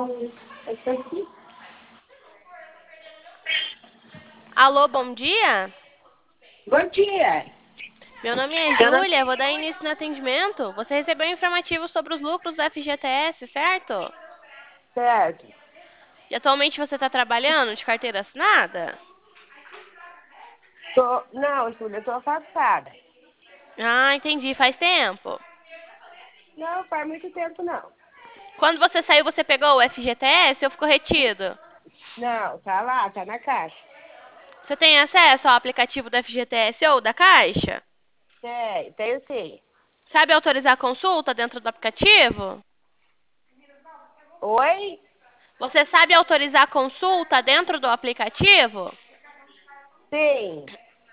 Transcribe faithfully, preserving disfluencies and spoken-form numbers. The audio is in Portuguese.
Alô, bom dia? Bom dia. Meu nome é Eu não- Júlia, vou dar início no atendimento. Você recebeu um informativo sobre os lucros do F G T S, certo? Certo. E atualmente você está trabalhando de carteira assinada? Tô... Não, Júlia, eu tô afastada. Ah, entendi. Faz tempo. Não, faz muito tempo não. Quando você saiu, você pegou o F G T S ou ficou retido? Não, tá lá, tá na caixa. Você tem acesso ao aplicativo do F G T S ou da Caixa? Tem, tenho sim. Sabe autorizar a consulta dentro do aplicativo? Oi? Você sabe autorizar a consulta dentro do aplicativo? Sim.